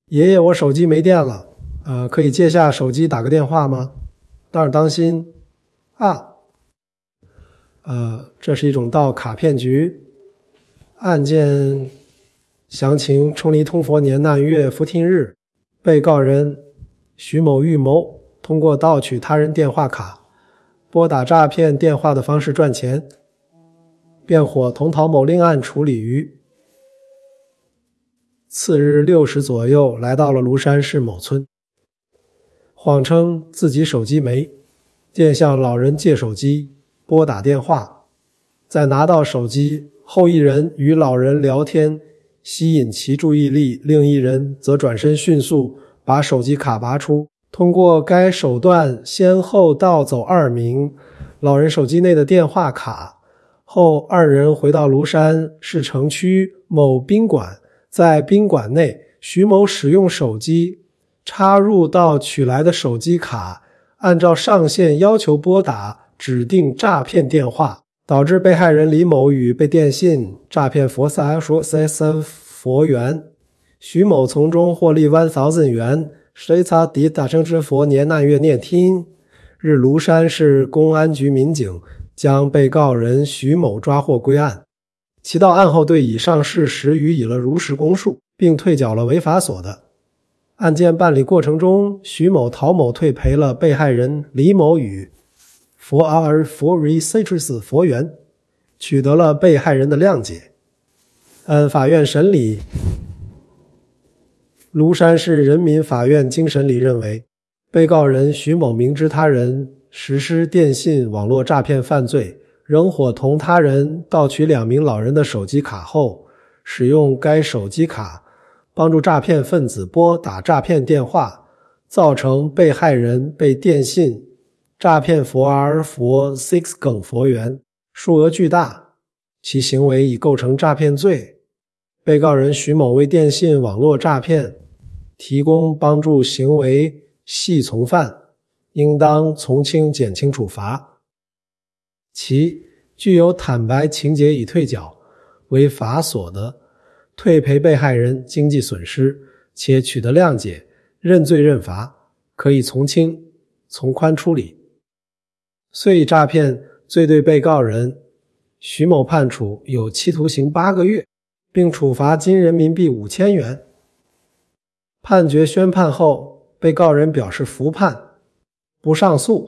爷爷，我手机没电了，可以借下手机打个电话吗？当然当心啊。这是一种盗卡骗局。案件详情：冲离通佛年难月福听日，被告人徐某预谋通过盗取他人电话卡，拨打诈骗电话的方式赚钱，便伙同陶某另案处理于次日6时左右来到了庐山市某村，谎称自己手机没，便向老人借手机拨打电话，在拿到手机后，一人与老人聊天吸引其注意力，另一人则转身迅速把手机卡拔出，通过该手段先后盗走2名老人手机内的电话卡后，二人回到庐山市城区某宾馆，在宾馆内，徐某使用手机插入到取来的手机卡，按照上线要求拨打指定诈骗电话，导致被害人李某与被电信诈骗佛元，徐某从中获利1000元。谁查敌大乘之佛年难月念听日，庐山市公安局民警将被告人徐某抓获归案。其到案后对以上事实予以了如实供述，并退缴了违法所得。案件办理过程中，徐某、陶某退赔了被害人李某与佛元，取得了被害人的谅解。法院审理，庐山市人民法院经审理认为，被告人徐某明知他人实施电信网络诈骗犯罪，仍伙同他人盗取2名老人的手机卡后，使用该手机卡帮助诈骗分子拨打诈骗电话，造成被害人被电信诈骗佛元，数额巨大，其行为已构成诈骗罪。被告人徐某为电信网络诈骗提供帮助行为系从犯，应当从轻减轻处罚。其具有坦白情节已退缴为法所得，退赔被害人经济损失，且取得谅解，认罪认罚，可以从轻从宽处理。遂以诈骗罪对被告人徐某判处有期徒刑8个月，并处罚金人民币5000元。判决宣判后，被告人表示服判，不上诉。